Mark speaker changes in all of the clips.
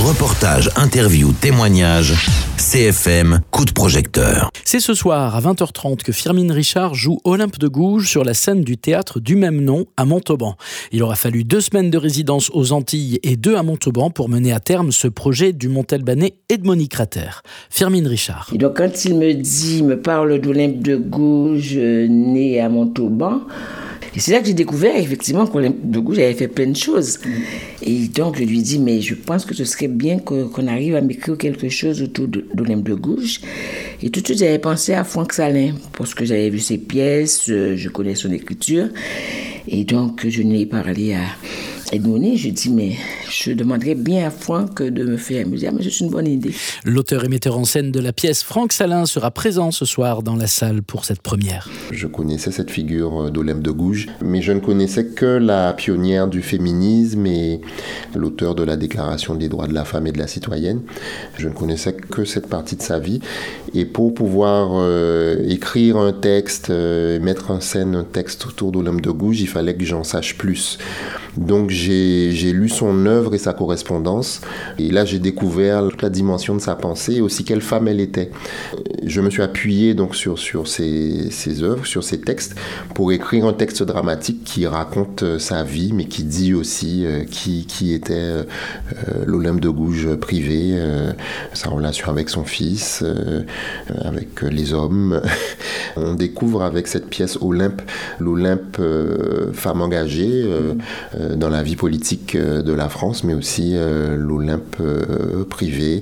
Speaker 1: Reportages, interviews, témoignages, CFM, coup de projecteur.
Speaker 2: C'est ce soir à 20h30 que Firmin Richard joue Olympe de Gouges sur la scène du théâtre du même nom à Montauban. Il aura fallu 2 semaines de résidence aux Antilles et 2 à Montauban pour mener à terme ce projet du Montalbanais Edmony Crater. Firmin Richard.
Speaker 3: Et donc quand il me parle d'Olympe de Gouges née à Montauban, et c'est là que j'ai découvert effectivement qu'Olympe de Gouges avait fait plein de choses. Et donc je lui dis, mais je pense que ce serait bien qu'on arrive à m'écrire quelque chose autour d'Olympe de Gouges. Et tout de suite j'avais pensé à Franck Salin, parce que j'avais vu ses pièces, je connais son écriture. Et donc je lui ai parlé à Edmony, je dis, mais je demanderais bien à Franck de me faire amuser. Mais c'est une bonne idée.
Speaker 2: L'auteur et metteur en scène de la pièce, Franck Salin, sera présent ce soir dans la salle pour cette première.
Speaker 4: Je connaissais cette figure d'Olympe de Gouges, mais je ne connaissais que la pionnière du féminisme et l'auteur de la Déclaration des droits de la femme et de la citoyenne. Je ne connaissais que cette partie de sa vie. Et pour pouvoir écrire un texte, mettre en scène un texte autour d'Olympe de Gouges, il fallait que j'en sache plus. Donc j'ai lu son œuvre et sa correspondance, et là j'ai découvert toute la dimension de sa pensée et aussi quelle femme elle était. Je me suis appuyé donc sur ses œuvres, sur ses textes, pour écrire un texte dramatique qui raconte sa vie, mais qui dit aussi qui était l'Olympe de Gouges privée, sa relation avec son fils, avec les hommes. On découvre avec cette pièce Olympe, l'Olympe femme engagée dans la vie politique de la France, mais aussi l'Olympe privée,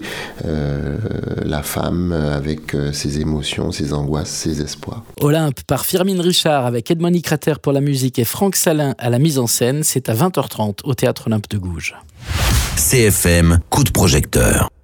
Speaker 4: la femme avec ses émotions, ses angoisses, ses espoirs.
Speaker 2: Olympe par Firmin Richard avec Edmony Crater pour la musique et Franck Salin à la mise en scène. C'est à 20h30 au Théâtre Olympe de Gouges.
Speaker 1: CFM, coup de projecteur.